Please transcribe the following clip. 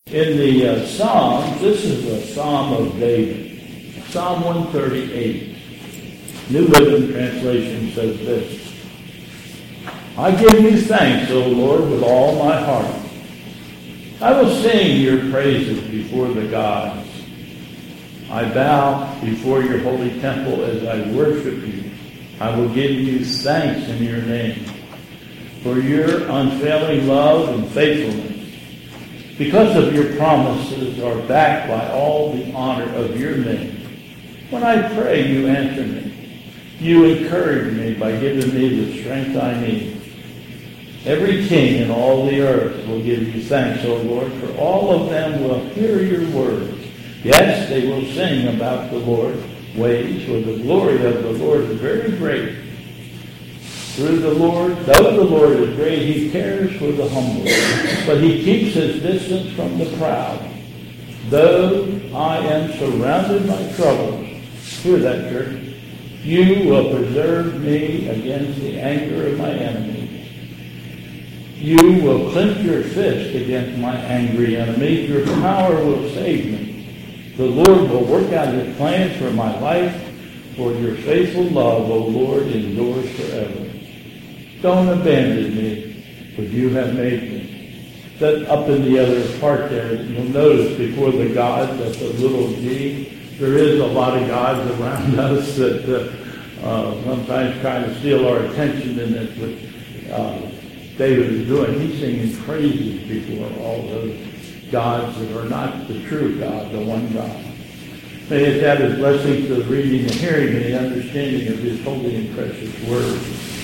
In the Psalms, this is a Psalm of David. Psalm 138. New Living Translation says this. I give you thanks, O Lord, with all my heart. I will sing your praises before the gods. I bow before your holy temple as I worship you. I will give you thanks in your name for your unfailing love and faithfulness. Because of your promises are backed by all the honor of your name. When I pray, you answer me. You encourage me by giving me the strength I need. Every king in all the earth will give you thanks, O Lord, for all of them will hear your words. Yes, they will sing about the Lord's ways, for the glory of the Lord is very great. Though the Lord is great, he cares for the humble, but he keeps his distance from the proud. Though I am surrounded by troubles, hear that, church, you will preserve me against the anger of my enemies. You will clench your fist against my angry enemies. Your power will save me. The Lord will work out his plans for my life, for your faithful love, O Lord, endures forever. Don't abandon me, for you have made me. That up in the other part there, you'll notice before the gods, that's a little g. There is a lot of gods around us that sometimes try to steal our attention, and that's what David is doing. He's singing praises before all those gods that are not the true God, the one God. May it add his blessings to the reading and hearing and the understanding of his holy and precious word.